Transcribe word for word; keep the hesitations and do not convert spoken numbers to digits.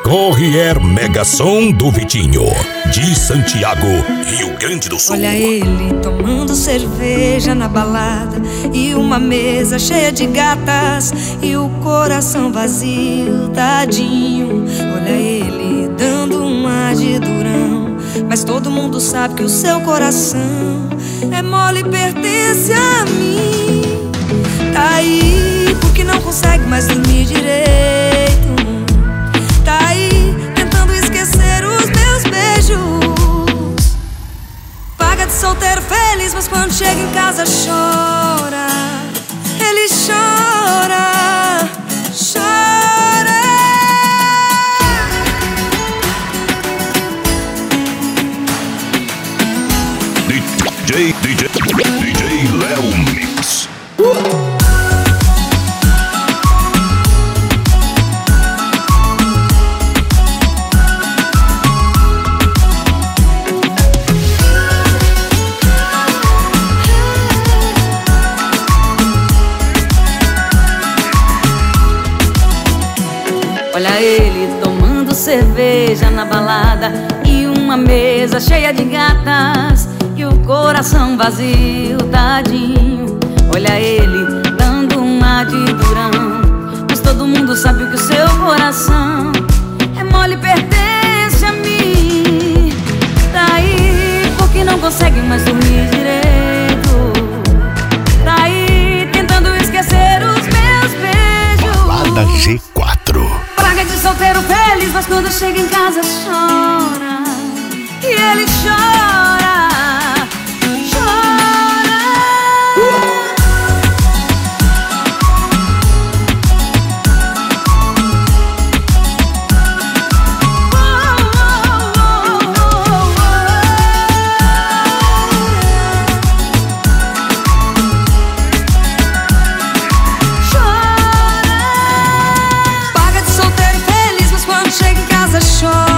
Corrier Mega Som do Vitinho, de Santiago, Rio Grande do Sul. Olha ele tomando cerveja na balada e uma mesa cheia de gatas e o coração vazio, tadinho. Olha ele dando uma de durão, mas todo mundo sabe que o seu coração é mole e pertence a mim. Tá aí porque não consegue mais dormir direito. Tá aí tentando esquecer os meus beijos. Paga de solteiro feliz, mas quando chega em casa chora. Ele chora, chora. D J, D J, D J Léo Mix. Uh! Olha ele tomando cerveja na balada e uma mesa cheia de gatas e o coração vazio, tadinho. Olha ele dando uma de durão, mas todo mundo sabe que o seu coração é mole e pertence a mim. Tá aí porque não consegue mais dormir direito. Tá aí tentando esquecer os meus beijos. Balada G quatro. Paga de solteiro feliz, mas quando chega em casa chora. E ele chora, chora. Oh, oh, oh, oh, oh. Chora. Paga de solteiro feliz, mas quando chega em casa chora.